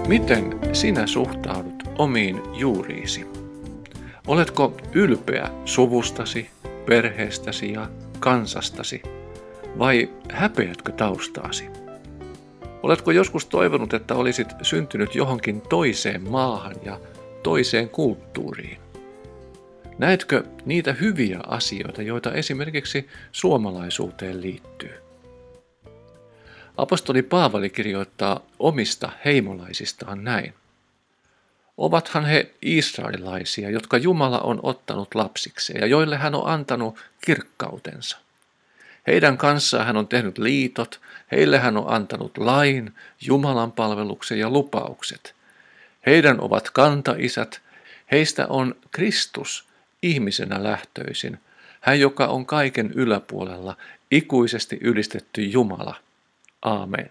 Miten sinä suhtaudut omiin juuriisi? Oletko ylpeä suvustasi, perheestäsi ja kansastasi, vai häpeätkö taustaasi? Oletko joskus toivonut, että olisit syntynyt johonkin toiseen maahan ja toiseen kulttuuriin? Näetkö niitä hyviä asioita, joita esimerkiksi suomalaisuuteen liittyy? Apostoli Paavali kirjoittaa omista heimolaisistaan näin. Ovathan he israelilaisia, jotka Jumala on ottanut lapsikseen ja joille hän on antanut kirkkautensa. Heidän kanssaan hän on tehnyt liitot, heille hän on antanut lain, Jumalan palveluksen ja lupaukset. Heidän ovat kantaisät, heistä on Kristus ihmisenä lähtöisin, hän joka on kaiken yläpuolella, ikuisesti ylistetty Jumala. Aamen.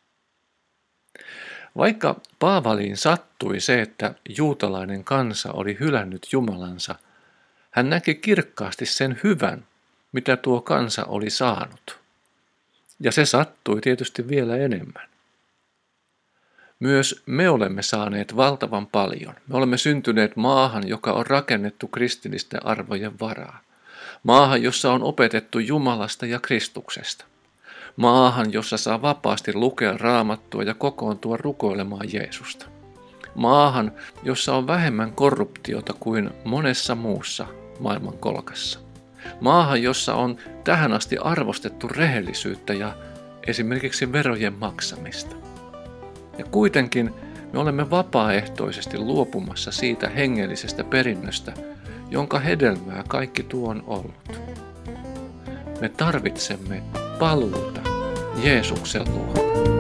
Vaikka Paavaliin sattui se, että juutalainen kansa oli hylännyt Jumalansa, hän näki kirkkaasti sen hyvän, mitä tuo kansa oli saanut. Ja se sattui tietysti vielä enemmän. Myös me olemme saaneet valtavan paljon. Me olemme syntyneet maahan, joka on rakennettu kristillisten arvojen varaan. Maahan, jossa on opetettu Jumalasta ja Kristuksesta. Maahan, jossa saa vapaasti lukea Raamattua ja kokoontua rukoilemaan Jeesusta. Maahan, jossa on vähemmän korruptiota kuin monessa muussa maailmankolkassa. Maahan, jossa on tähän asti arvostettu rehellisyyttä ja esimerkiksi verojen maksamista. Ja kuitenkin me olemme vapaaehtoisesti luopumassa siitä hengellisestä perinnöstä, jonka hedelmää kaikki tuo on ollut. Me tarvitsemme paluuta Jeesuksen luo.